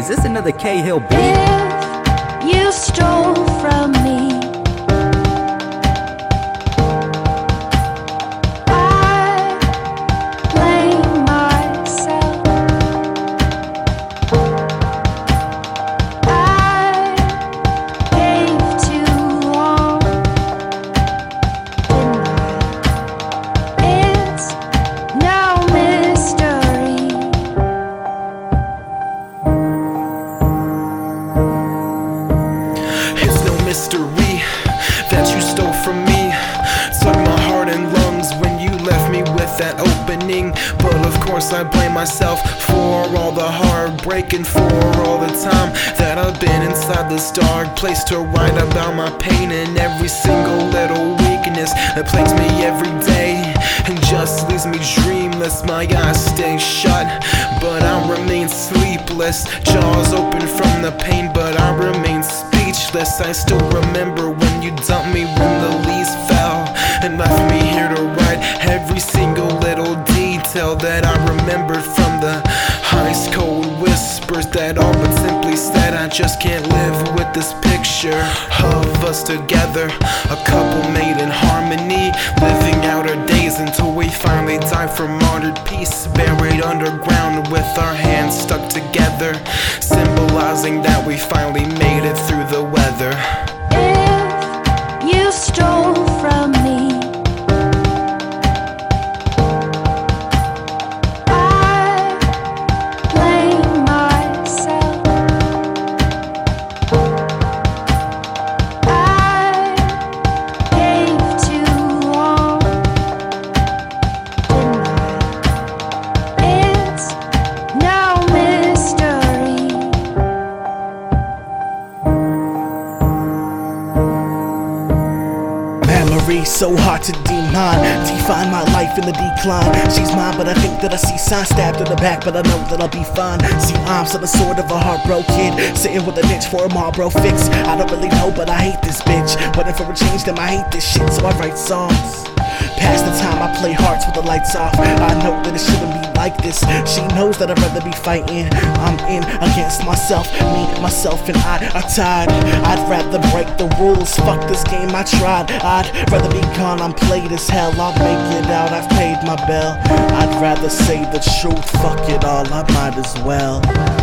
is this another Cahill beat? If you stole from me, I blame myself. I gave too long, didn't I? It's no mystery. It's no mystery that you stole from me. Took my heart and lungs when you left me with that opening. But of course I blame myself for all the heartbreak and for all the time that I've been inside this dark place to write about my pain and every single little weakness that plagues me every day and just leaves me dreamless. My eyes stay shut, but I remain sleepless. Jaws open from the pain, but I remain speechless. I still remember when you dumped me when the leaves fell and left me here to write every single little detail that I remembered from the ice cold whispers that all but simply said I just can't live with this picture of us together, a couple made in harmony, living out our days until we finally die for martyred peace, buried underground with our hands stuck together, symbolizing that we finally made it through the weather. If you stole from me, I blame myself. I gave too long, didn't I? It's no mystery. Memory so hard to define my life in the decline. She's mine, but I think that I see signs stabbed in the back, but I know that I'll be fine. See, I'm some sort of a heartbroken kid, sitting with a niche for a Marlboro fix. I don't really know, but I hate this bitch. Waiting for a change, then I hate this shit, so I write songs. Past the time I play hearts with the lights off. I know that it shouldn't be like this. She knows that I'd rather be fighting. I'm in against myself. Me, myself, and I are tied. I'd rather break the rules. Fuck this game, I tried. I'd rather be gone, I'm played as hell. I'll make it out, I've paid my bill. I'd rather say the truth. Fuck it all, I might as well.